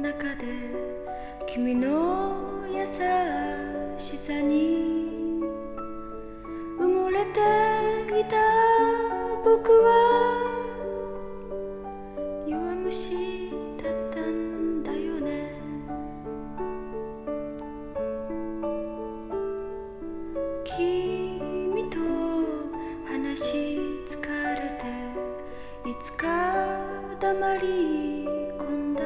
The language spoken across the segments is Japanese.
中で君の優しさに埋もれていた僕は弱虫だったんだよね。君と話し疲れていつか黙り込んだ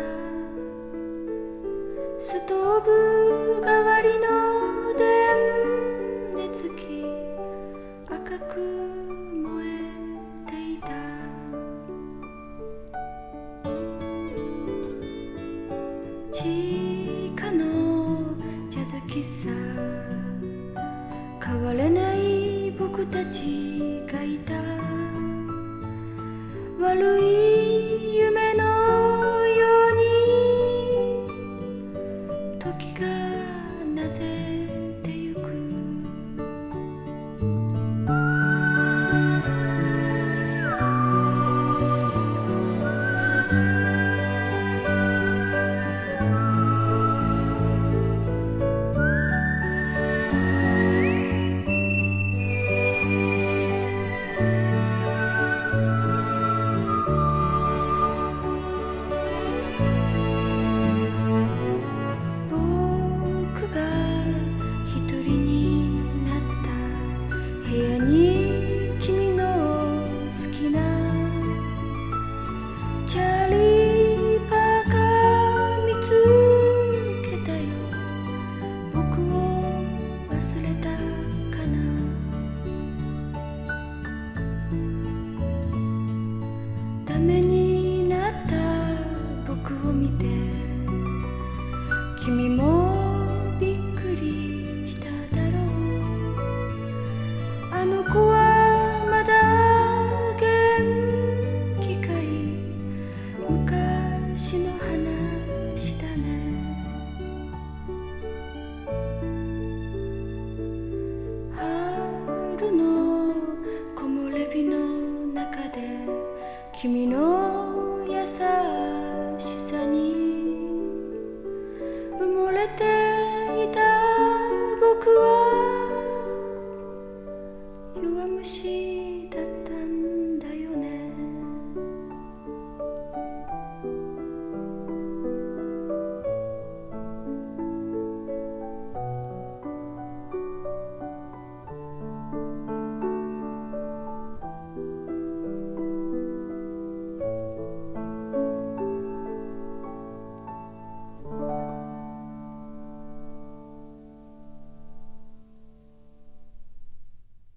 ストーブ代わりの電熱器赤く燃えていた。地下のジャズ喫茶変われない僕たちがいた。悪い夢のように時がなぜてゆく。ダメになった僕を見て